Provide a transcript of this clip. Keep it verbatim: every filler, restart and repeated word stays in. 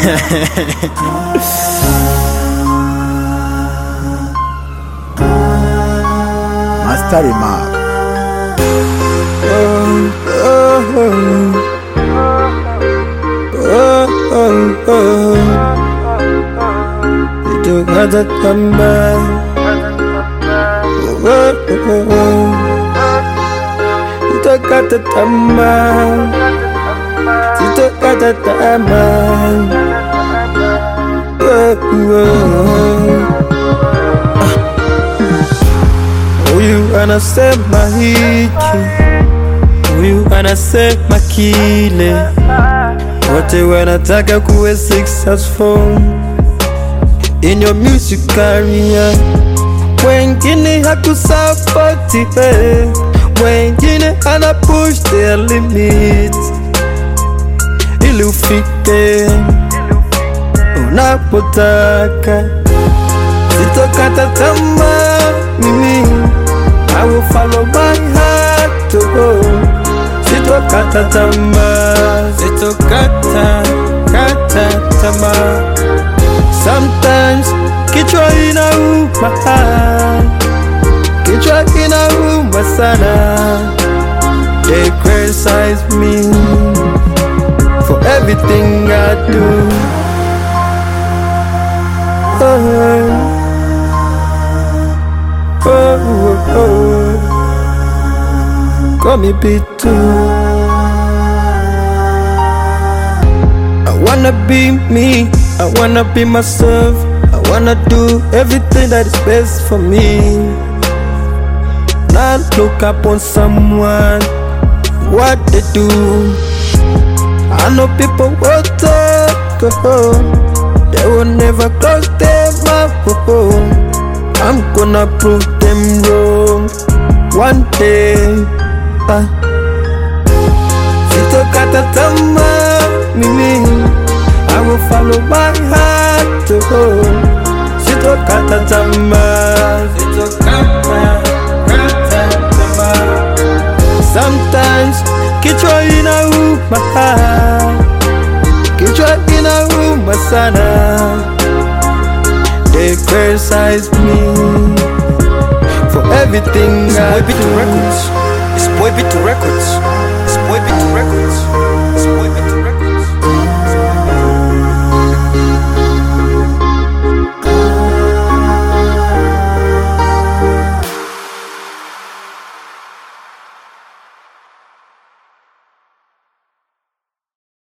Master Remark. Oh, oh, oh, oh, oh. Itu kata tambah. Oh, oh, oh. Itu kata tambah. Itu kata tambah. Oh, oh. Huyu anasema hiki, huyu anasema kile, wote wanataka kuwe successful in your music career. Wengine hakusapoti, eh, wengine ana push their limits ili ufike unapotaka. Sitokata tamaa mimi, I will follow my heart to go. Sitokata tamaa, sitokata kata tamaa. Sometimes kichwa inauma, kichwa inauma sana. They criticize me for everything I do. Oh, oh, oh, oh. Call me B two. I wanna be me, I wanna be myself, I wanna do everything that is best for me. Not look up on someone, what they do. I know people will talk, oh, they will never close their mouth. I'm gonna prove them wrong one day. uh. Sitokata tamaa mimi, I will follow my heart to go. Sitokata tamaa, sitokata kata tamaa. Sometimes kichwa inauma, kichwa inauma sana. They criticize me for everything I do. It's Boy B two Records. It's Boy B two Records.